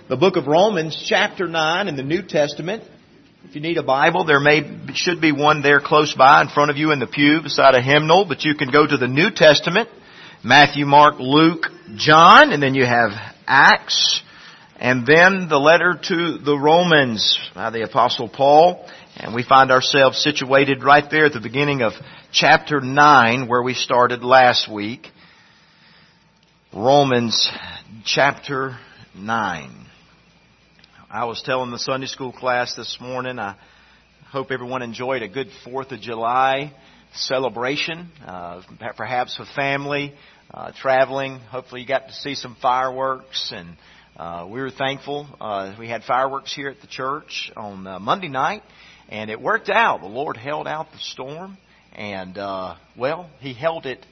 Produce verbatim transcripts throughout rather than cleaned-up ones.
the book of Romans, chapter nine in the New Testament. If you need a Bible, there may should be one there close by in front of you in the pew beside a hymnal, but you can go to the New Testament, Matthew, Mark, Luke, John, and then you have Acts, and then the letter to the Romans by the Apostle Paul. And we find ourselves situated right there at the beginning of chapter nine, where we started last week. Romans chapter nine. I was telling the Sunday school class this morning, I hope everyone enjoyed a good fourth of July celebration, uh, perhaps with family, uh, traveling. Hopefully you got to see some fireworks, and uh, we were thankful. Uh, we had fireworks here at the church on uh, Monday night, and it worked out. The Lord held out the storm, and, uh, well, He held it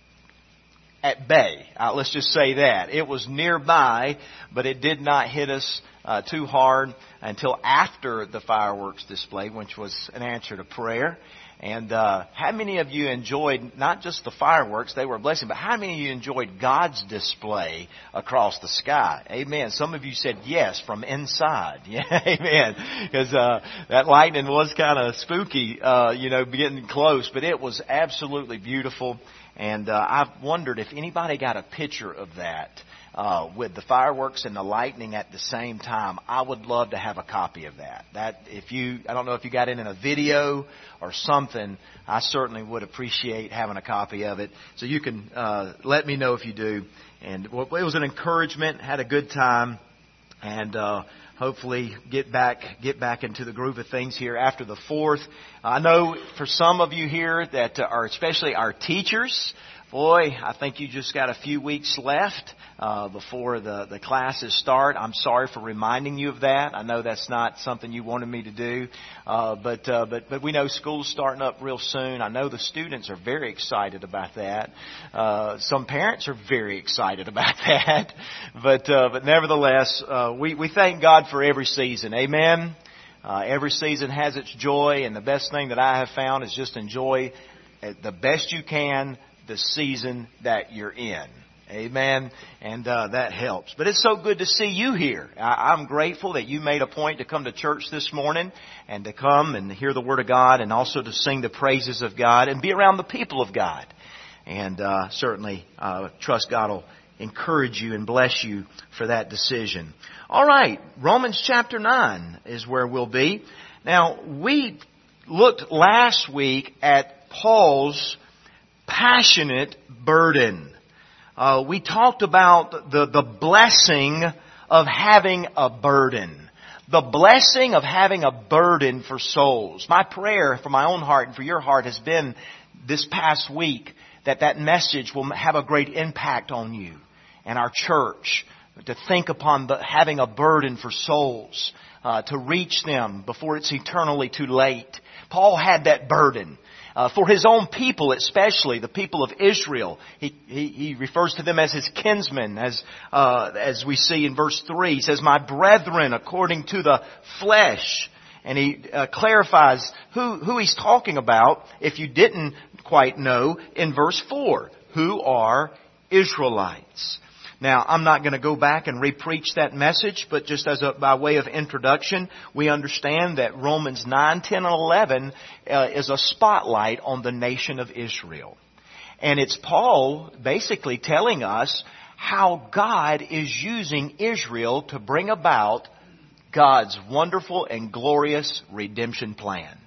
at bay. Uh, let's just say that. It was nearby, but it did not hit us uh, too hard until after the fireworks display, which was an answer to prayer. And uh, how many of you enjoyed not just the fireworks, they were a blessing, but how many of you enjoyed God's display across the sky? Amen. Some of you said yes from inside. Yeah, amen. Because uh, that lightning was kind of spooky, uh, you know, getting close, but it was absolutely beautiful. And uh, I've wondered if anybody got a picture of that uh, with the fireworks and the lightning at the same time. I would love to have a copy of that. That if you, I don't know if you got it in a video or something, I certainly would appreciate having a copy of it. So you can uh, let me know if you do. And well, it was an encouragement. Had a good time, and uh, hopefully get back get back into the groove of things here after the fourth. I know for some of you here that are especially our teachers, boy, I think you just got a few weeks left uh, before the, the classes start. I'm sorry for reminding you of that. I know that's not something you wanted me to do, uh, but uh, but but we know school's starting up real soon. I know the students are very excited about that. Uh, some parents are very excited about that, but uh, but nevertheless, uh, we we thank God for every season. Amen. Uh, every season has its joy, and the best thing that I have found is just enjoy the best you can the season that you're in. Amen. And uh, that helps. But it's so good to see you here. I, I'm grateful that you made a point to come to church this morning and to come and hear the Word of God and also to sing the praises of God and be around the people of God. And uh, certainly uh, trust God will encourage you and bless you for that decision. All right, Romans chapter nine is where we'll be. Now, we looked last week at Paul's passionate burden. Uh, we talked about the, the blessing of having a burden. The blessing of having a burden for souls. My prayer for my own heart and for your heart has been this past week that that message will have a great impact on you and our church, to think upon the, having a burden for souls, uh, to reach them before it's eternally too late. Paul had that burden. Uh, for his own people, especially the people of Israel, he, he, he refers to them as his kinsmen, as uh, as we see in verse three. He says, "My brethren, according to the flesh," and he uh, clarifies who who he's talking about. If you didn't quite know, in verse four, who are Israelites. Now, I'm not going to go back and re-preach that message, but just as a, by way of introduction, we understand that Romans nine, ten, and eleven uh, is a spotlight on the nation of Israel. And it's Paul basically telling us how God is using Israel to bring about God's wonderful and glorious redemption plan.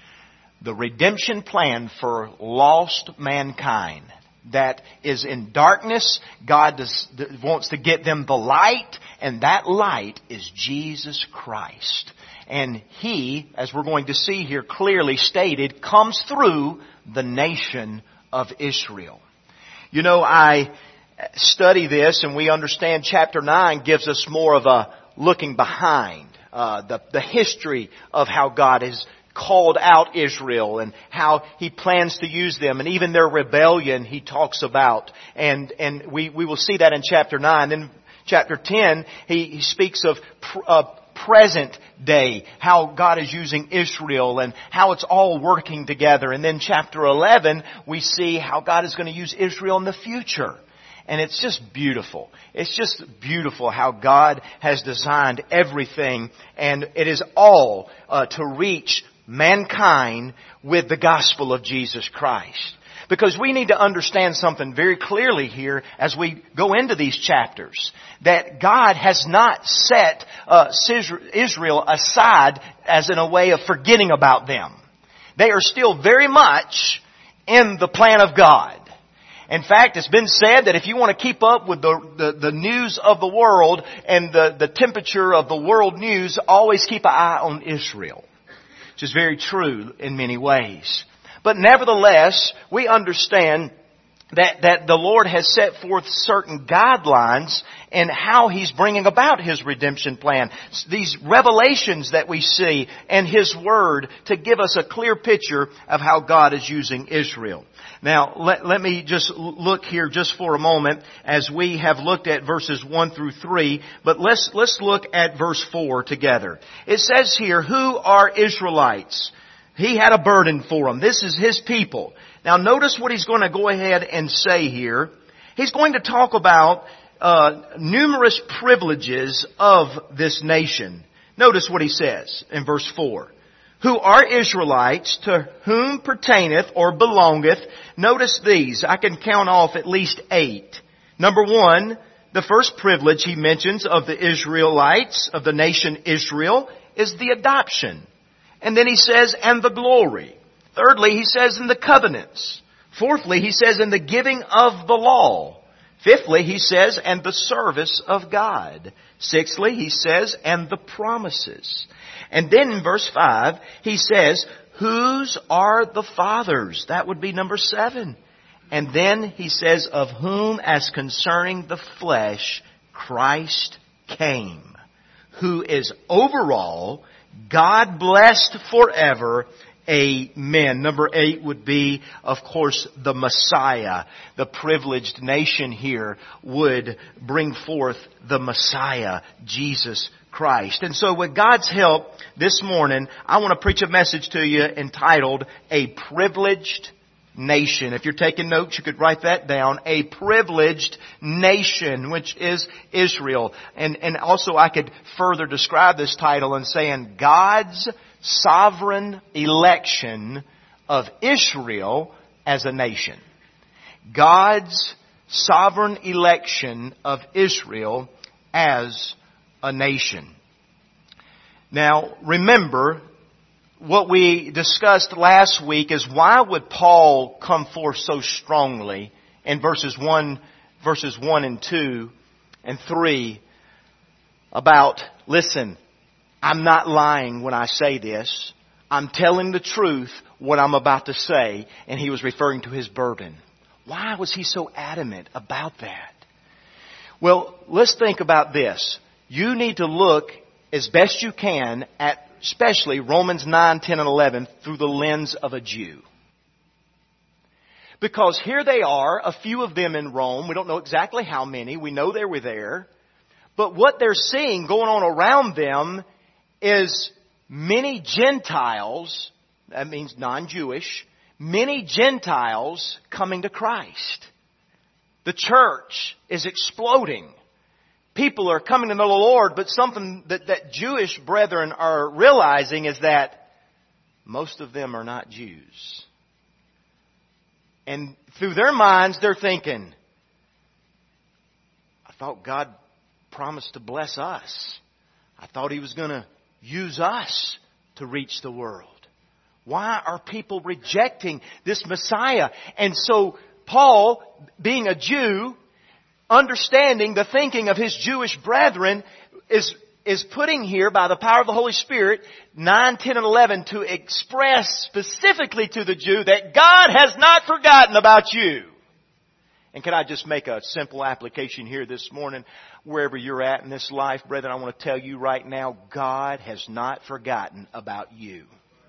The redemption plan for lost mankind that is in darkness. God does, wants to get them the light, and that light is Jesus Christ. And He, as we're going to see here clearly stated, comes through the nation of Israel. You know, I study this, and we understand chapter nine gives us more of a looking behind, uh, the, the history of how God has called out Israel and how He plans to use them, and even their rebellion He talks about. And and we, we will see that in chapter nine. Then chapter ten, He, he speaks of pr- uh, present day, how God is using Israel and how it's all working together. And then chapter eleven, we see how God is going to use Israel in the future. And it's just beautiful. It's just beautiful how God has designed everything. And it is all uh, to reach mankind with the gospel of Jesus Christ. Because we need to understand something very clearly here as we go into these chapters. That God has not set uh, Israel aside as in a way of forgetting about them. They are still very much in the plan of God. In fact, it's been said that if you want to keep up with the, the, the news of the world and the, the temperature of the world news, always keep an eye on Israel. Which is very true in many ways. But nevertheless, we understand that, that the Lord has set forth certain guidelines in how He's bringing about His redemption plan. These revelations that we see in His Word to give us a clear picture of how God is using Israel. Now, let, let me just look here just for a moment as we have looked at verses one through three, but let's, let's look at verse four together. It says here, who are Israelites? He had a burden for them. This is His people. Now notice what He's going to go ahead and say here. He's going to talk about uh, numerous privileges of this nation. Notice what He says in verse four. Who are Israelites, to whom pertaineth or belongeth. Notice these. I can count off at least eight. Number one, the first privilege he mentions of the Israelites, of the nation Israel, is the adoption. And then he says, and the glory. Thirdly, he says in the covenants. Fourthly, he says in the giving of the law. Fifthly, he says, and the service of God. Sixthly, he says, and the promises. And then in verse five, he says, whose are the fathers? That would be number seven. And then he says, of whom as concerning the flesh, Christ came. Who is overall, God blessed forever. Amen. Number eight would be, of course, the Messiah. The privileged nation here would bring forth the Messiah, Jesus Christ. And so with God's help this morning, I want to preach a message to you entitled, A Privileged Nation. If you're taking notes, you could write that down. A privileged nation, which is Israel. And, and also I could further describe this title in saying God's sovereign election of Israel as a nation. God's sovereign election of Israel as a nation. Now, remember, what we discussed last week is why would Paul come forth so strongly in verses one, verses one and two and three about, listen, I'm not lying when I say this. I'm telling the truth what I'm about to say. And he was referring to his burden. Why was he so adamant about that? Well, let's think about this. You need to look as best you can at especially Romans nine, ten, and eleven through the lens of a Jew. Because here they are, a few of them in Rome. We don't know exactly how many. We know they were there. But what they're seeing going on around them is many Gentiles, that means non-Jewish, many Gentiles coming to Christ. The church is exploding. People are coming to know the Lord, but something that, that Jewish brethren are realizing is that most of them are not Jews. And through their minds, they're thinking, I thought God promised to bless us. I thought He was going to use us to reach the world. Why are people rejecting this Messiah? And so Paul, being a Jew, understanding the thinking of his Jewish brethren, is, is putting here by the power of the Holy Spirit nine, ten, and eleven to express specifically to the Jew that God has not forgotten about you. And can I just make a simple application here this morning? Wherever you're at in this life, brethren, I want to tell you right now, God has not forgotten about you.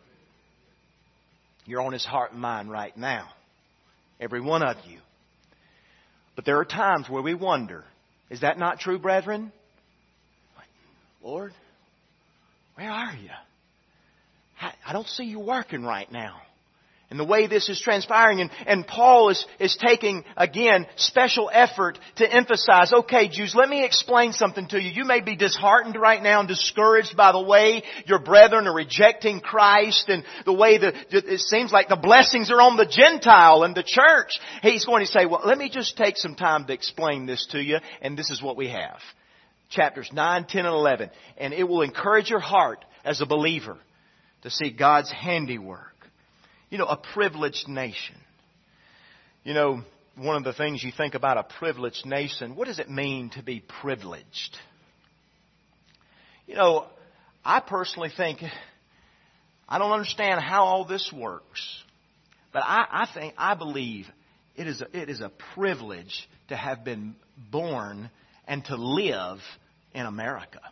You're on His heart and mind right now. Every one of you. But there are times where we wonder, is that not true, brethren? Lord, where are you? I don't see you working right now. And the way this is transpiring, and, and Paul is, is taking, again, special effort to emphasize, okay, Jews, let me explain something to you. You may be disheartened right now and discouraged by the way your brethren are rejecting Christ and the way that it seems like the blessings are on the Gentile and the church. He's going to say, well, let me just take some time to explain this to you, and this is what we have. Chapters nine, ten, and eleven. And it will encourage your heart as a believer to see God's handiwork. You know, a privileged nation. You know, one of the things you think about a privileged nation, what does it mean to be privileged? You know, I personally think, I don't understand how all this works, but I, I think, I believe it is, a, it is a privilege to have been born and to live in America.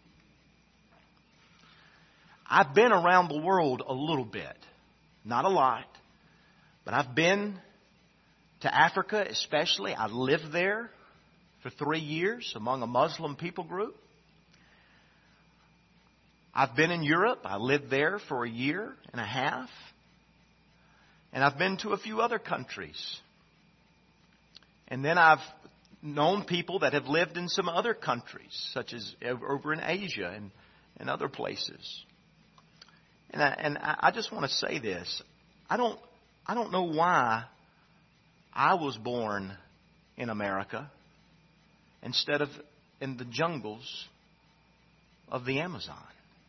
I've been around the world a little bit. Not a lot, but I've been to Africa especially. I lived there for three years among a Muslim people group. I've been in Europe. I lived there for a year and a half. And I've been to a few other countries. And then I've known people that have lived in some other countries, such as over in Asia and, and other places. And I, and I just want to say this. I don't, I don't know why I was born in America instead of in the jungles of the Amazon.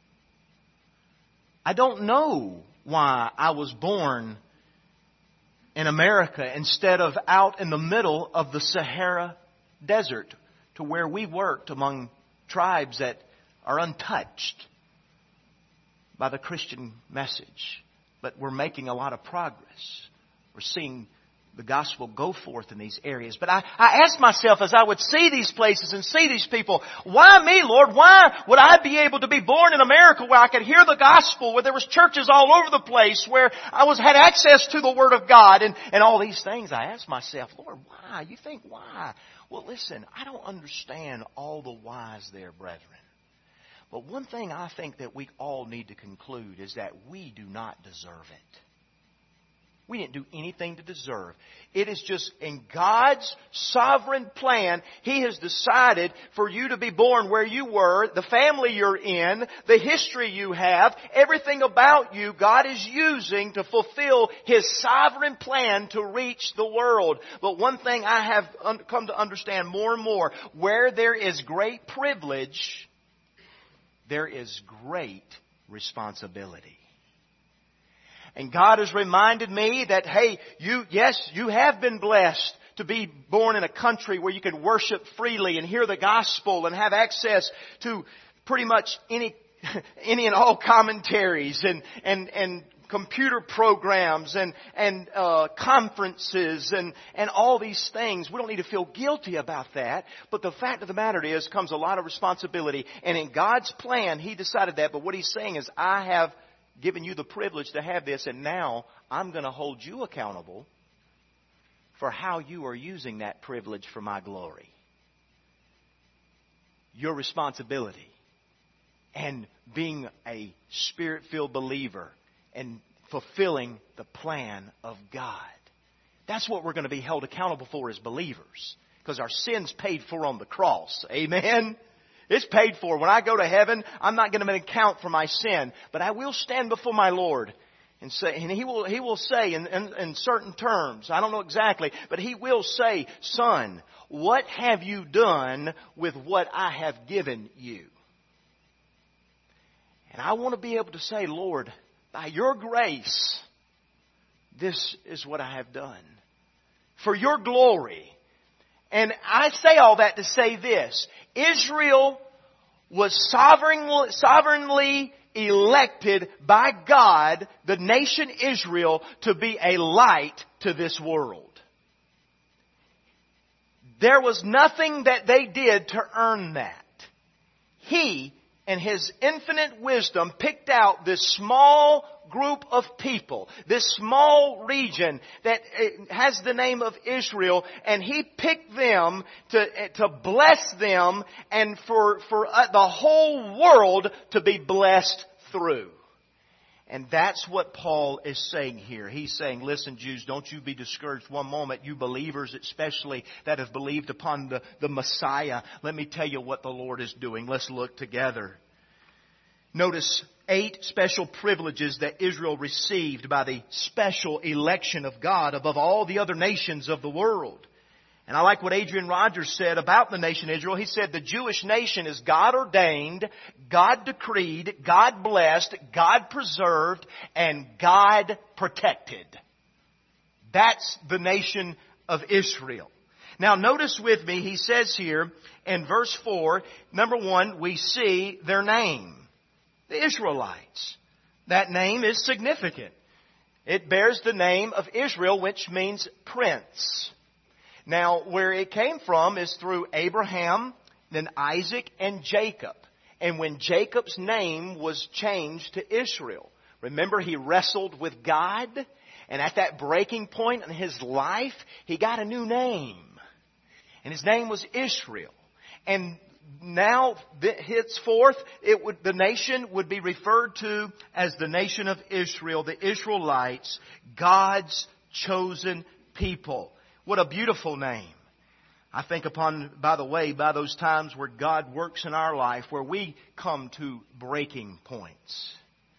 I don't know why I was born in America instead of out in the middle of the Sahara Desert, to where we worked among tribes that are untouched by the Christian message. But we're making a lot of progress. We're seeing the gospel go forth in these areas. But I, I asked myself as I would see these places and see these people, why me, Lord? Why would I be able to be born in America where I could hear the gospel, where there was churches all over the place, where I was had access to the Word of God and, and all these things? I asked myself, Lord, why? You think why? Well, listen, I don't understand all the whys there, brethren. But one thing I think that we all need to conclude is that we do not deserve it. We didn't do anything to deserve. It is just in God's sovereign plan, He has decided for you to be born where you were, the family you're in, the history you have, everything about you, God is using to fulfill His sovereign plan to reach the world. But one thing I have come to understand more and more, where there is great privilege, there is great responsibility. And God has reminded me that, hey, you, yes, you have been blessed to be born in a country where you can worship freely and hear the gospel and have access to pretty much any, any and all commentaries and, and, and computer programs and, and, uh, conferences and, and all these things. We don't need to feel guilty about that. But the fact of the matter is, comes a lot of responsibility. And in God's plan, He decided that. But what He's saying is, I have given you the privilege to have this, and now I'm going to hold you accountable for how you are using that privilege for my glory. Your responsibility and being a Spirit-filled believer and fulfilling the plan of God. That's what we're going to be held accountable for as believers, because our sin's paid for on the cross. Amen? It's paid for. When I go to heaven, I'm not going to make account for my sin, but I will stand before my Lord and say, and He will, He will say in, in, in certain terms, I don't know exactly, but He will say, son, what have you done with what I have given you? And I want to be able to say, Lord, by your grace, this is what I have done. For your glory. And I say all that to say this. Israel was sovereignly, sovereignly elected by God, the nation Israel, to be a light to this world. There was nothing that they did to earn that. He, in His infinite wisdom, picked out this small group of people, this small region that has the name of Israel, and He picked them to, to bless them and for, for the whole world to be blessed through. And that's what Paul is saying here. He's saying, listen, Jews, don't you be discouraged one moment. You believers, especially that have believed upon the, the Messiah. Let me tell you what the Lord is doing. Let's look together. Notice eight special privileges that Israel received by the special election of God above all the other nations of the world. And I like what Adrian Rogers said about the nation Israel. He said the Jewish nation is God ordained, God decreed, God blessed, God preserved, and God protected. That's the nation of Israel. Now notice with me, he says here in verse four, number one, we see their name. The Israelites. That name is significant. It bears the name of Israel, which means prince. Now, where it came from is through Abraham, then Isaac, and Jacob. And when Jacob's name was changed to Israel, remember he wrestled with God, and at that breaking point in his life, he got a new name. And his name was Israel. And now, henceforth, it would, the nation would be referred to as the nation of Israel, the Israelites, God's chosen people. What a beautiful name. I think upon, by the way, by those times where God works in our life, where we come to breaking points.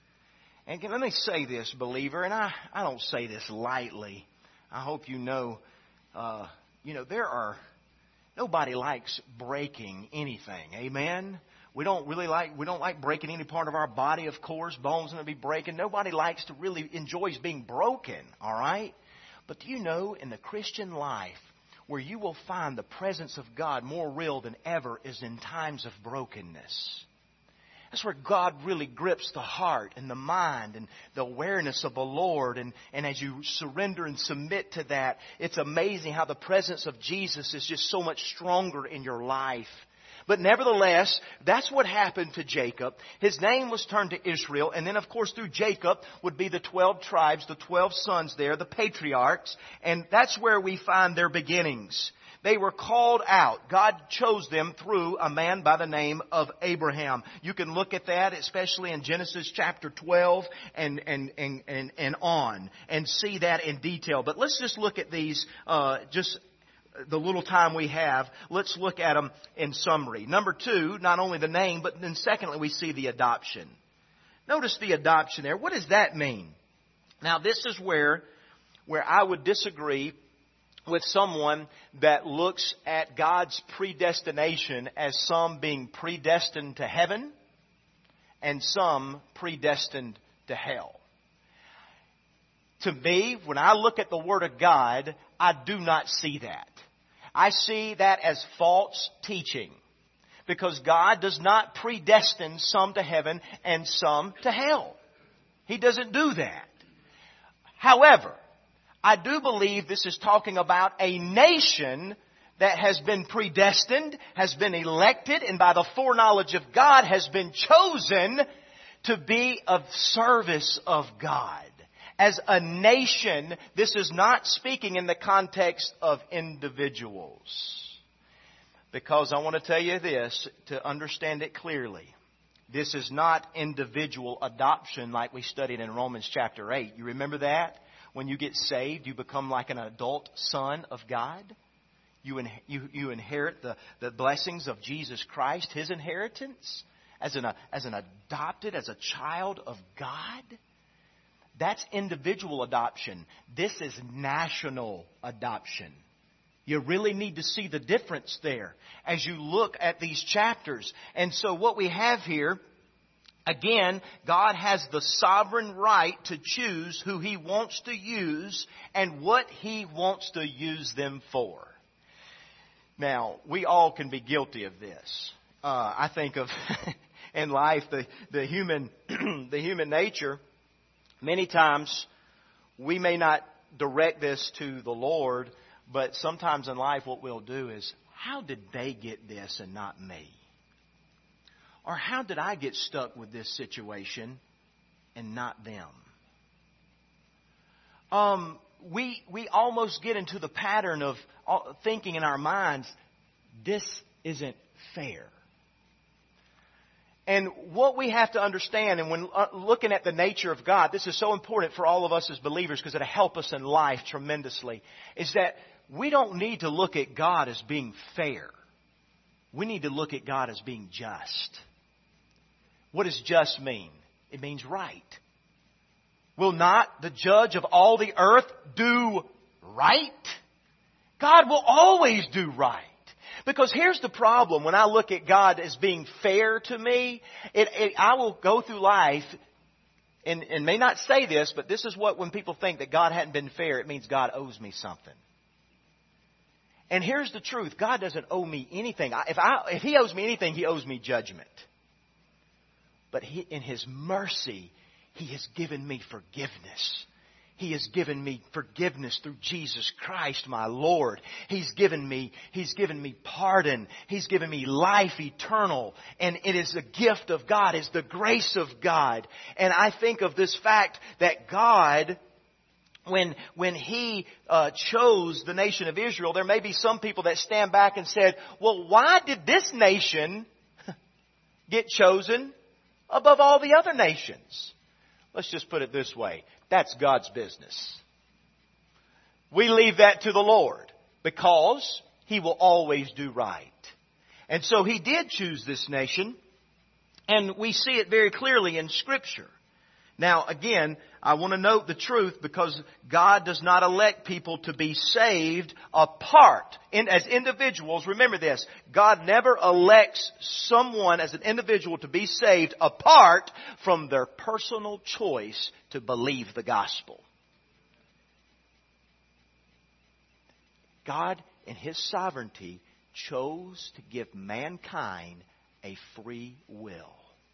And let me say this, believer, and I, I don't say this lightly. I hope you know, uh, you know, there are, nobody likes breaking anything. Amen? We don't really like, we don't like breaking any part of our body, of course. Bones going to be breaking. Nobody likes to really enjoys being broken, all right? But do you know, in the Christian life, where you will find the presence of God more real than ever is in times of brokenness. That's where God really grips the heart and the mind and the awareness of the Lord. And, and as you surrender and submit to that, it's amazing how the presence of Jesus is just so much stronger in your life. But nevertheless, that's what happened to Jacob. His name was turned to Israel. And then, of course, through Jacob would be the twelve tribes, the twelve sons there, the patriarchs. And that's where we find their beginnings. They were called out. God chose them through a man by the name of Abraham. You can look at that, especially in Genesis chapter twelve and, and, and, and, and on, and see that in detail. But let's just look at these, uh, just the little time we have. Let's look at them in summary. Number two, not only the name, but then secondly, we see the adoption. Notice the adoption there. What does that mean? Now, this is where, where I would disagree with someone that looks at God's predestination as some being predestined to heaven and some predestined to hell. To me, when I look at the Word of God, I do not see that. I see that as false teaching, because God does not predestine some to heaven and some to hell. He doesn't do that. However, I do believe this is talking about a nation that has been predestined, has been elected, and by the foreknowledge of God has been chosen to be of service of God. As a nation, this is not speaking in the context of individuals. Because I want to tell you this, to understand it clearly. This is not individual adoption like we studied in Romans chapter eight. You remember that? When you get saved, you become like an adult son of God. You, in, you, you inherit the, the blessings of Jesus Christ, His inheritance, as an, as an adopted, as a child of God. That's individual adoption. This is national adoption. You really need to see the difference there as you look at these chapters. And so what we have here, again, God has the sovereign right to choose who He wants to use and what He wants to use them for. Now, we all can be guilty of this. Uh, I think of in life the, the human the human nature. Many times we may not direct this to the Lord, but sometimes in life what we'll do is, how did they get this and not me? Or how did I get stuck with this situation and not them? Um, we we almost get into the pattern of thinking in our minds, this isn't fair. And what we have to understand, and when looking at the nature of God, this is so important for all of us as believers because it'll help us in life tremendously, is that we don't need to look at God as being fair. We need to look at God as being just. What does just mean? It means right. Will not the judge of all the earth do right? God will always do right. Because here's the problem. When I look at God as being fair to me, it, it, I will go through life and, and may not say this, but this is what when people think that God hadn't been fair, it means God owes me something. And here's the truth. God doesn't owe me anything. If, I, if He owes me anything, He owes me judgment. But he, in His mercy, He has given me forgiveness. He has given me forgiveness through Jesus Christ, my Lord. He's given me, He's given me pardon. He's given me life eternal. And it is a gift of God. It's the grace of God. And I think of this fact that God, when, when He uh, chose the nation of Israel, there may be some people that stand back and said, well, why did this nation get chosen above all the other nations? Let's just put it this way. That's God's business. We leave that to the Lord because He will always do right. And so He did choose this nation, and we see it very clearly in Scripture. Now, again, I want to note the truth because God does not elect people to be saved apart. In, as individuals, remember this, God never elects someone as an individual to be saved apart from their personal choice to believe the gospel. God, in His sovereignty, chose to give mankind a free will.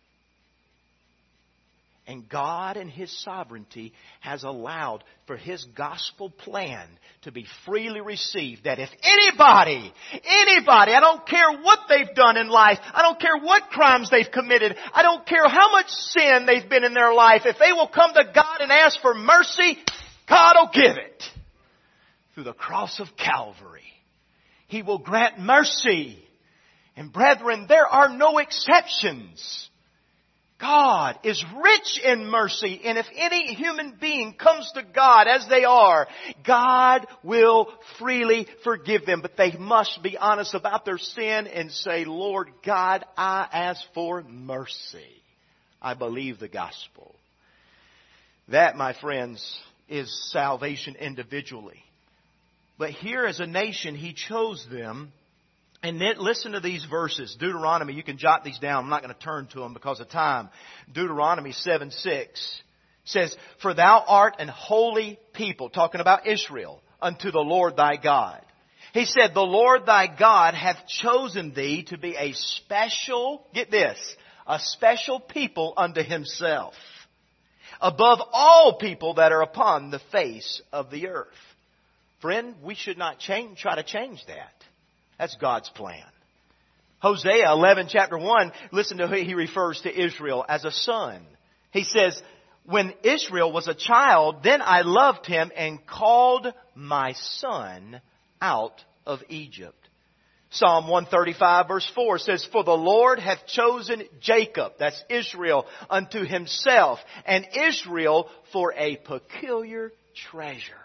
And God in His sovereignty has allowed for His gospel plan to be freely received. That if anybody, anybody, I don't care what they've done in life, I don't care what crimes they've committed, I don't care how much sin they've been in their life, if they will come to God and ask for mercy, God will give it. Through the cross of Calvary, He will grant mercy. And brethren, there are no exceptions. God is rich in mercy, and if any human being comes to God as they are, God will freely forgive them. But they must be honest about their sin and say, Lord God, I ask for mercy. I believe the gospel. That, my friends, is salvation individually. But here as a nation, He chose them. And then listen to these verses. Deuteronomy, you can jot these down. I'm not going to turn to them because of time. Deuteronomy seven six says, for thou art an holy people, talking about Israel, unto the Lord thy God. He said, the Lord thy God hath chosen thee to be a special, get this, a special people unto Himself, above all people that are upon the face of the earth. Friend, we should not change, try to change that. That's God's plan. Hosea eleven, chapter one, listen to who He refers to Israel as a son. He says, when Israel was a child, then I loved him and called my son out of Egypt. Psalm one thirty-five, verse four says, for the Lord hath chosen Jacob, that's Israel, unto Himself, and Israel for a peculiar treasure.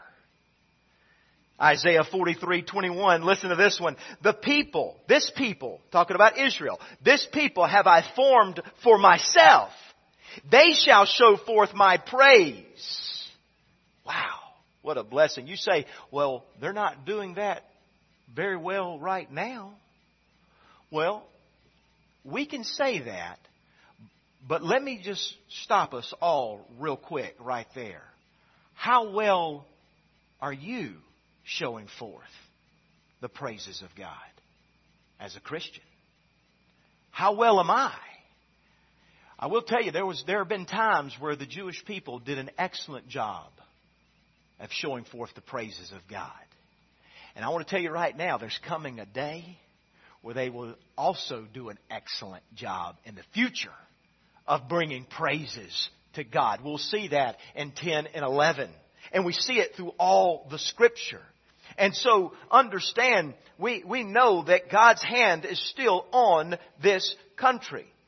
Isaiah forty-three twenty-one, listen to this one. The people, this people, talking about Israel, this people have I formed for myself. They shall show forth my praise. Wow, what a blessing. You say, well, they're not doing that very well right now. Well, we can say that, but let me just stop us all real quick right there. How well are you showing forth the praises of God as a Christian? How well am I? I will tell you, there was there have been times where the Jewish people did an excellent job of showing forth the praises of God. And I want to tell you right now, there's coming a day where they will also do an excellent job in the future of bringing praises to God. We'll see that in ten and eleven. And we see it through all the Scripture. And so understand, we, we know that God's hand is still on this country.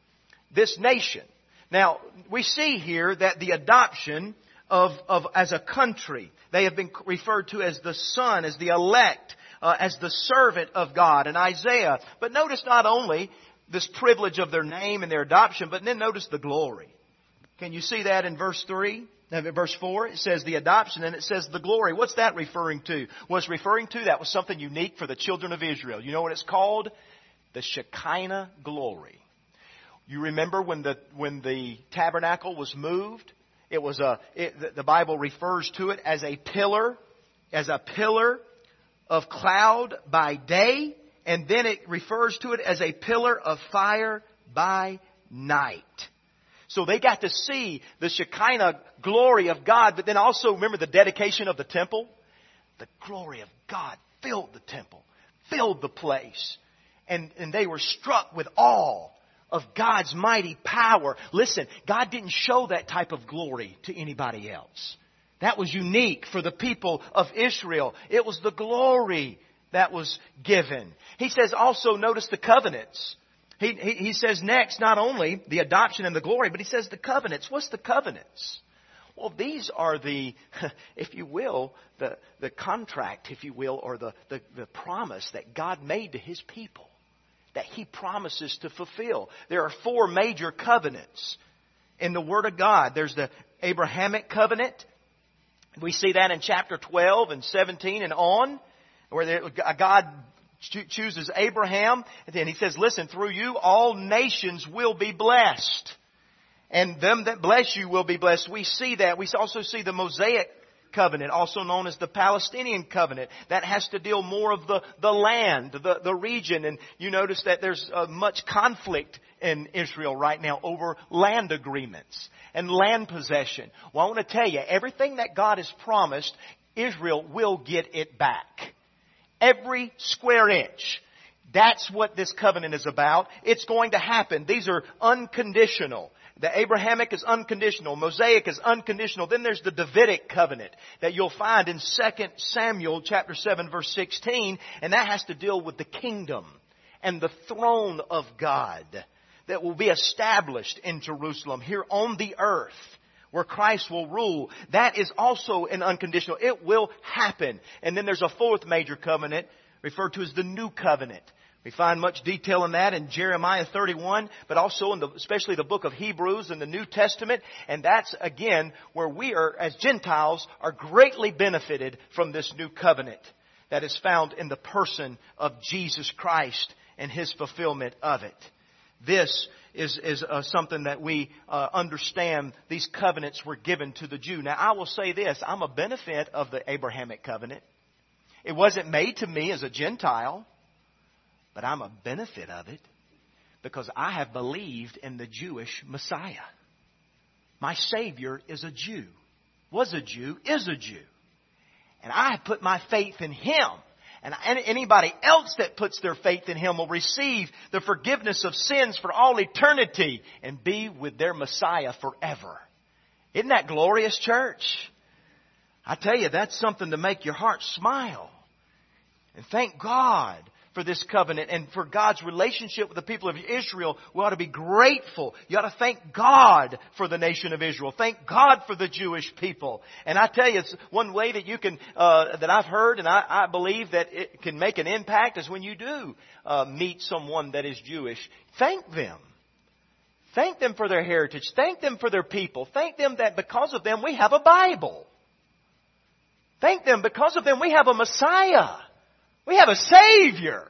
this nation. Now, we see here that the adoption of, of as a country, they have been referred to as the son, as the elect, uh, as the servant of God in Isaiah. But notice not only this privilege of their name and their adoption, but then notice the glory. Can you see that in verse three? Verse four, it says the adoption and it says the glory. What's that referring to? What's referring to that was something unique for the children of Israel. You know what it's called? The Shekinah glory. You remember when the when the tabernacle was moved? It was a it, the Bible refers to it as a pillar, as a pillar of cloud by day, and then it refers to it as a pillar of fire by night. So they got to see the Shekinah glory of God, but then also remember the dedication of the temple? The glory of God filled the temple, filled the place. And, and they were struck with awe of God's mighty power. Listen, God didn't show that type of glory to anybody else. That was unique for the people of Israel. It was the glory that was given. He says also, notice the covenants. He, he, he says next, not only the adoption and the glory, but he says the covenants. What's the covenants? Well, these are the, if you will, the, the contract, if you will, or the, the, the promise that God made to His people, that He promises to fulfill. There are four major covenants in the Word of God. There's the Abrahamic covenant. We see that in chapter twelve and seventeen and on, where there, God chooses Abraham, and then He says, listen, through you all nations will be blessed. And them that bless you will be blessed. We see that. We also see the Mosaic covenant, also known as the Palestinian covenant. That has to deal more of the, the land, the, the region. And you notice that there's uh, much conflict in Israel right now over land agreements and land possession. Well, I want to tell you, everything that God has promised, Israel will get it back. Every square inch. That's what this covenant is about. It's going to happen. These are unconditional. The Abrahamic is unconditional. Mosaic is unconditional. Then there's the Davidic covenant that you'll find in Second Samuel chapter seven verse sixteen. And that has to deal with the kingdom and the throne of God that will be established in Jerusalem here on the earth, where Christ will rule. That is also an unconditional. It will happen. And then there's a fourth major covenant referred to as the New Covenant. We find much detail in that in Jeremiah thirty-one, but also in the, especially the book of Hebrews in the New Testament. And that's, again, where we are, as Gentiles, are greatly benefited from this new covenant that is found in the person of Jesus Christ and His fulfillment of it. This is, is uh, something that we uh, understand. These covenants were given to the Jew. Now, I will say this. I'm a benefit of the Abrahamic covenant. It wasn't made to me as a Gentile, but I'm a benefit of it because I have believed in the Jewish Messiah. My Savior is a Jew, was a Jew, is a Jew. And I have put my faith in Him. And anybody else that puts their faith in Him will receive the forgiveness of sins for all eternity and be with their Messiah forever. Isn't that glorious, church? I tell you, that's something to make your heart smile. And thank God for this covenant and for God's relationship with the people of Israel. We ought to be grateful. You ought to thank God for the nation of Israel. Thank God for the Jewish people. And I tell you, it's one way that you can, uh, that I've heard and I, I believe that it can make an impact is when you do uh, meet someone that is Jewish. Thank them. Thank them for their heritage. Thank them for their people. Thank them that because of them we have a Bible. Thank them because of them we have a Messiah. We have a Savior.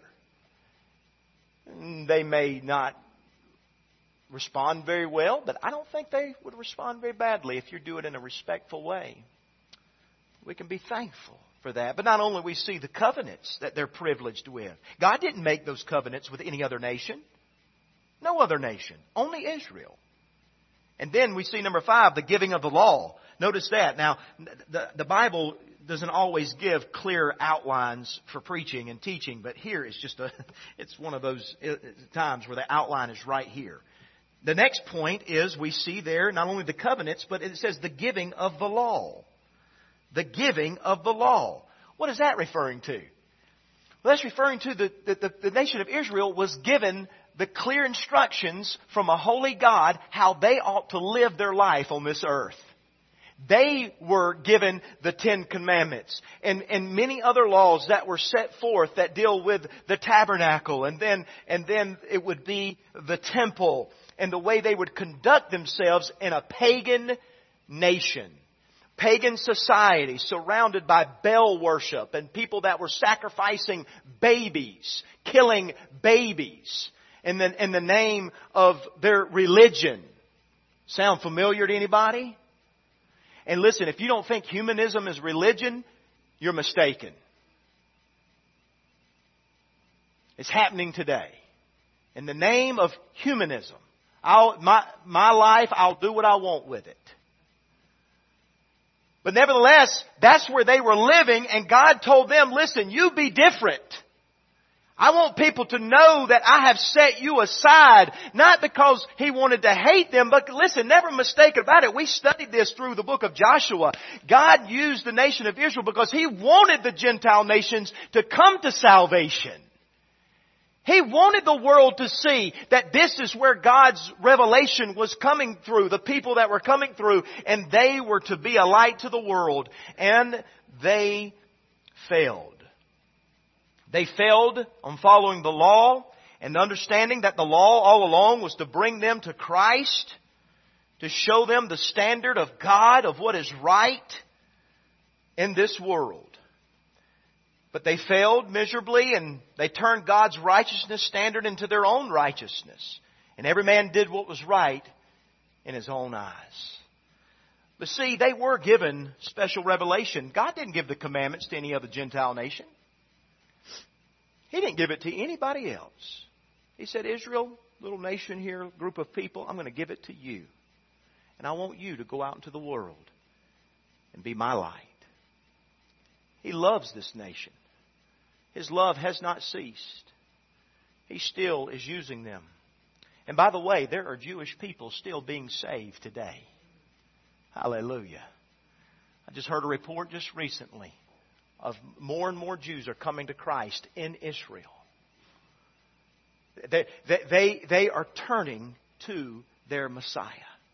They may not respond very well, but I don't think they would respond very badly if you do it in a respectful way. We can be thankful for that. But not only we see the covenants that they're privileged with. God didn't make those covenants with any other nation. No other nation. Only Israel. And then we see number five, the giving of the law. Notice that. Now, the, the Bible doesn't always give clear outlines for preaching and teaching, but here it's just a, it's one of those times where the outline is right here. The next point is we see there not only the covenants, but it says the giving of the law. The giving of the law. What is that referring to? Well, that's referring to the, the, the nation of Israel was given the clear instructions from a holy God how they ought to live their life on this earth. They were given the Ten Commandments and, and many other laws that were set forth that deal with the tabernacle, and then, and then it would be the temple and the way they would conduct themselves in a pagan nation. Pagan society surrounded by Baal worship and people that were sacrificing babies, killing babies in the, in the name of their religion. Sound familiar to anybody? And listen, if you don't think humanism is religion, you're mistaken. It's happening today. In the name of humanism, I'll, my, my life, I'll do what I want with it. But nevertheless, that's where they were living, and God told them, listen, you be different. I want people to know that I have set you aside, not because He wanted to hate them, but listen, never mistake about it. We studied this through the book of Joshua. God used the nation of Israel because He wanted the Gentile nations to come to salvation. He wanted the world to see that this is where God's revelation was coming through, the people that were coming through, and they were to be a light to the world, and they failed. They failed on following the law and understanding that the law all along was to bring them to Christ, to show them the standard of God, of what is right in this world. But they failed miserably, and they turned God's righteousness standard into their own righteousness. And every man did what was right in his own eyes. But see, they were given special revelation. God didn't give the commandments to any other Gentile nation. He didn't give it to anybody else. He said, Israel, little nation here, group of people, I'm going to give it to you. And I want you to go out into the world and be my light. He loves this nation. His love has not ceased. He still is using them. And by the way, there are Jewish people still being saved today. Hallelujah. I just heard a report just recently of more and more Jews are coming to Christ in Israel. They, they, they, they are turning to their Messiah.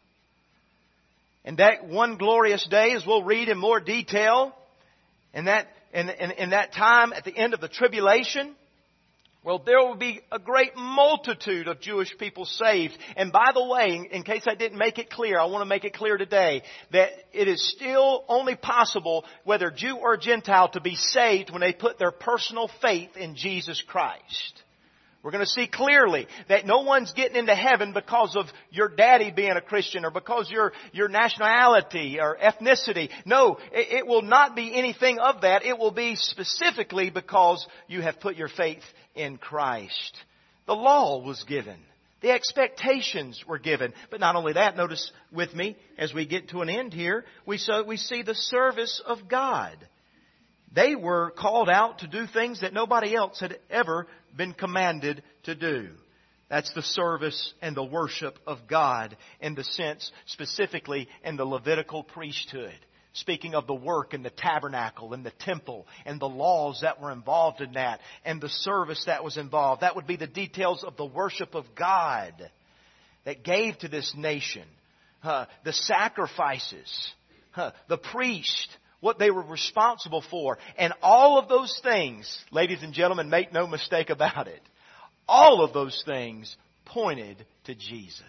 And that one glorious day, as we'll read in more detail, and that in, in, in that time at the end of the tribulation, well, there will be a great multitude of Jewish people saved. And by the way, in case I didn't make it clear, I want to make it clear today that it is still only possible, whether Jew or Gentile, to be saved when they put their personal faith in Jesus Christ. We're going to see clearly that no one's getting into heaven because of your daddy being a Christian or because your your nationality or ethnicity. No, it, it will not be anything of that. It will be specifically because you have put your faith in Christ. The law was given. The expectations were given. But not only that, notice with me as we get to an end here, we so we see the service of God. They were called out to do things that nobody else had ever been commanded to do. That's the service and the worship of God in the sense specifically in the Levitical priesthood. Speaking of the work in the tabernacle and the temple and the laws that were involved in that and the service that was involved. That would be the details of the worship of God that gave to this nation. Uh, the sacrifices, uh, the priest, what they were responsible for. And all of those things, ladies and gentlemen, make no mistake about it. All of those things pointed to Jesus.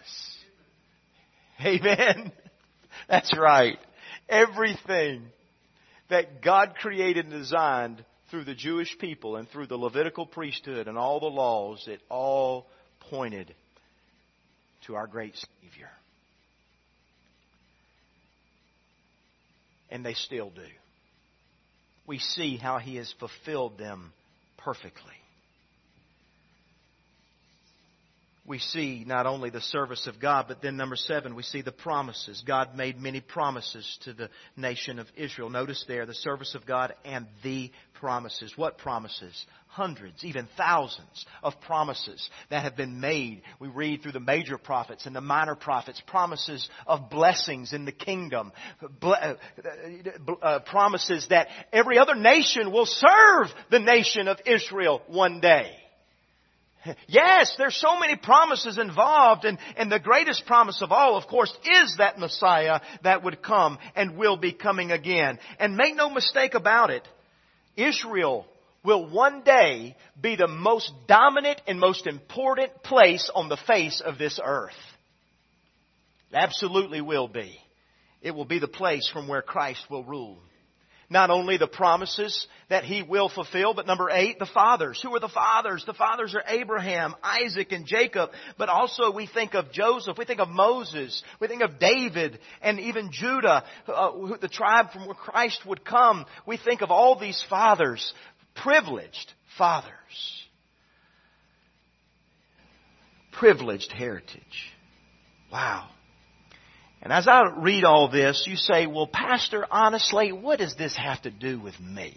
Amen. That's right. Everything that God created and designed through the Jewish people and through the Levitical priesthood and all the laws, it all pointed to our great Savior. And they still do. We see how He has fulfilled them perfectly. We see not only the service of God, but then number seven, we see the promises. God made many promises to the nation of Israel. Notice there, the service of God and the promises. What promises? Hundreds, even thousands of promises that have been made. We read through the major prophets and the minor prophets, promises of blessings in the kingdom. Uh, uh, promises that every other nation will serve the nation of Israel one day. Yes, there's so many promises involved, and, and the greatest promise of all, of course, is that Messiah that would come and will be coming again. And make no mistake about it, Israel will one day be the most dominant and most important place on the face of this earth. It absolutely will be. It will be the place from where Christ will rule. Not only the promises that He will fulfill, but number eight, the fathers. Who are the fathers? The fathers are Abraham, Isaac, and Jacob. But also we think of Joseph, we think of Moses, we think of David, and even Judah, uh, the tribe from where Christ would come. We think of all these fathers, privileged fathers. Privileged heritage. Wow. And as I read all this, you say, well, Pastor, honestly, what does this have to do with me?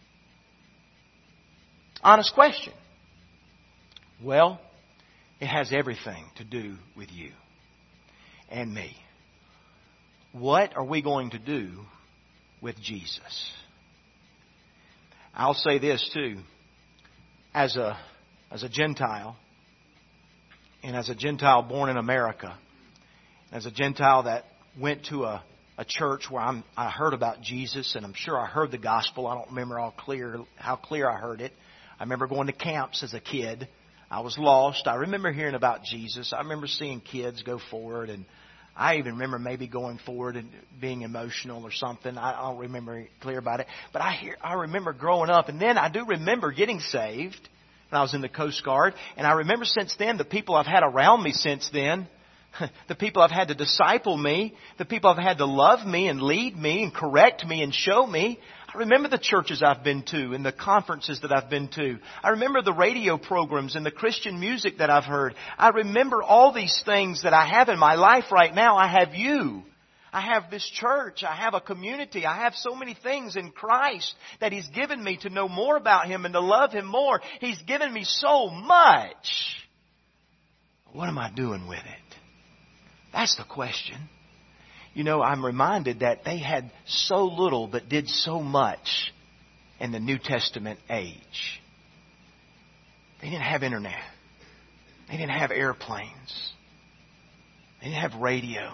Honest question. Well, it has everything to do with you and me. What are we going to do with Jesus? I'll say this too. As a, as a Gentile, and as a Gentile born in America, as a Gentile that went to a, a church where I'm, I heard about Jesus, and I'm sure I heard the gospel. I don't remember all clear how clear I heard it. I remember going to camps as a kid. I was lost. I remember hearing about Jesus. I remember seeing kids go forward, and I even remember maybe going forward and being emotional or something. I don't remember clear about it. But I hear, I remember growing up, and then I do remember getting saved when I was in the Coast Guard. And I remember since then, the people I've had around me since then, the people I've had to disciple me, the people I've had to love me and lead me and correct me and show me. I remember the churches I've been to and the conferences that I've been to. I remember the radio programs and the Christian music that I've heard. I remember all these things that I have in my life right now. I have you. I have this church. I have a community. I have so many things in Christ that He's given me to know more about Him and to love Him more. He's given me so much. What am I doing with it? That's the question. You know, I'm reminded that they had so little but did so much in the New Testament age. They didn't have internet. They didn't have airplanes. They didn't have radio.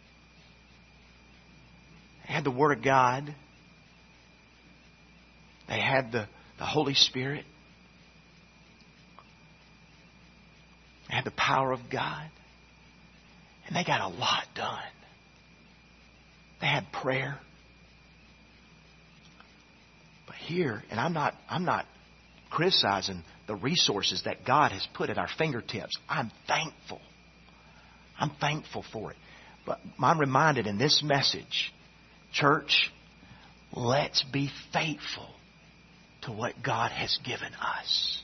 They had the Word of God. They had the, the Holy Spirit. They had the power of God. And they got a lot done. They had prayer. But here, and I'm not I'm not criticizing the resources that God has put at our fingertips. I'm thankful. I'm thankful for it. But I'm reminded in this message, church, let's be faithful to what God has given us.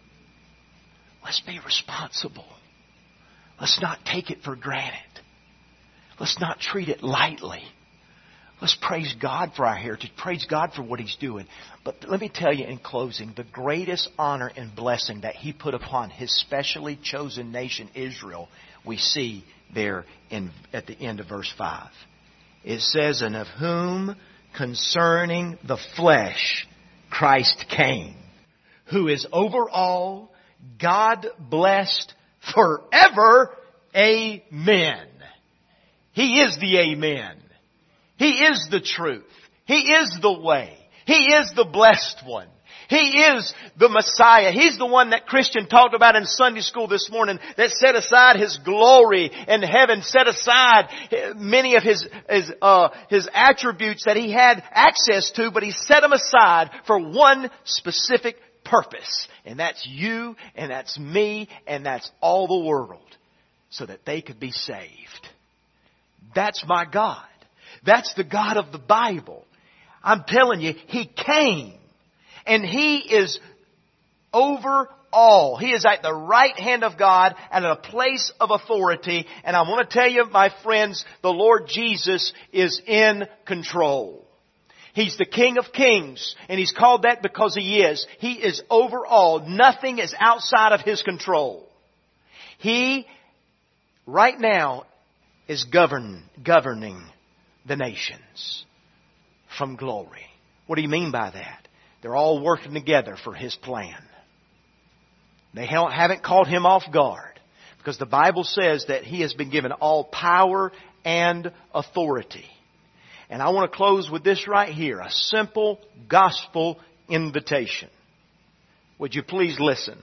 Let's be responsible. Let's not take it for granted. Let's not treat it lightly. Let's praise God for our heritage. Praise God for what He's doing. But let me tell you in closing, the greatest honor and blessing that He put upon His specially chosen nation, Israel, we see there in, at the end of verse five. It says, and of whom concerning the flesh Christ came, who is over all, God blessed forever. Amen. He is the Amen. He is the truth. He is the way. He is the blessed one. He is the Messiah. He's the one that Christian talked about in Sunday school this morning that set aside His glory in heaven, set aside many of His, His, uh, His attributes that He had access to, but He set them aside for one specific purpose. And that's you, and that's me, and that's all the world. So that they could be saved. That's my God. That's the God of the Bible. I'm telling you, He came. And He is over all. He is at the right hand of God and at a place of authority. And I want to tell you, my friends, the Lord Jesus is in control. He's the King of Kings, and He's called that because He is. He is over all. Nothing is outside of His control. He, right now, is govern, governing the nations from glory. What do you mean by that? They're all working together for His plan. They haven't caught him off guard, because the Bible says that he has been given all power and authority. And I want to close with this right here, a simple gospel invitation. Would you please listen?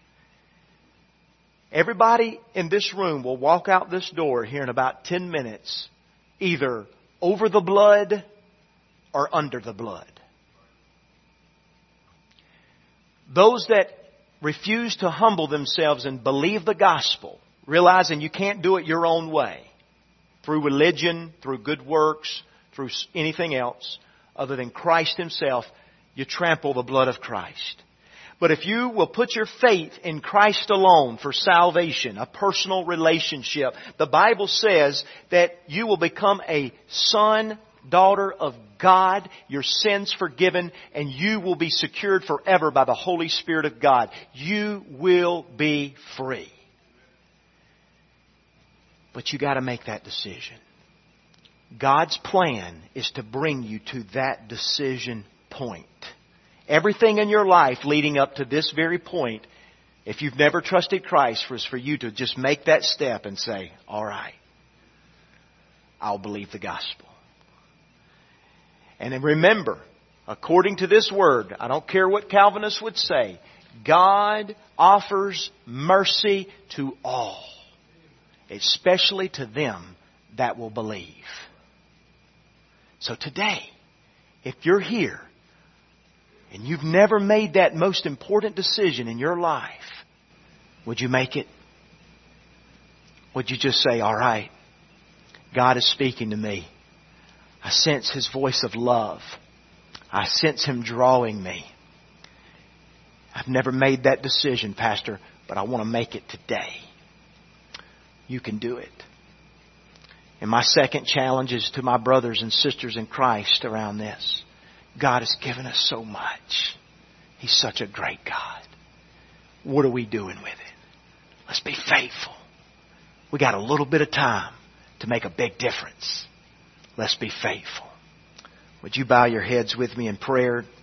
Everybody in this room will walk out this door here in about ten minutes, either over the blood or under the blood. Those that refuse to humble themselves and believe the gospel, realizing you can't do it your own way, through religion, through good works, through anything else other than Christ Himself, you trample the blood of Christ. But if you will put your faith in Christ alone for salvation, a personal relationship, the Bible says that you will become a son, daughter of God, your sins forgiven, and you will be secured forever by the Holy Spirit of God. You will be free. But you got to make that decision. God's plan is to bring you to that decision point. Everything in your life leading up to this very point, if you've never trusted Christ, was for you to just make that step and say, all right, I'll believe the gospel. And then remember, according to this word, I don't care what Calvinists would say, God offers mercy to all, especially to them that will believe. So today, if you're here and you've never made that most important decision in your life, would you make it? Would you just say, all right, God is speaking to me. I sense His voice of love. I sense Him drawing me. I've never made that decision, Pastor, but I want to make it today. You can do it. And my second challenge is to my brothers and sisters in Christ around this. God has given us so much. He's such a great God. What are we doing with it? Let's be faithful. We got a little bit of time to make a big difference. Let's be faithful. Would you bow your heads with me in prayer?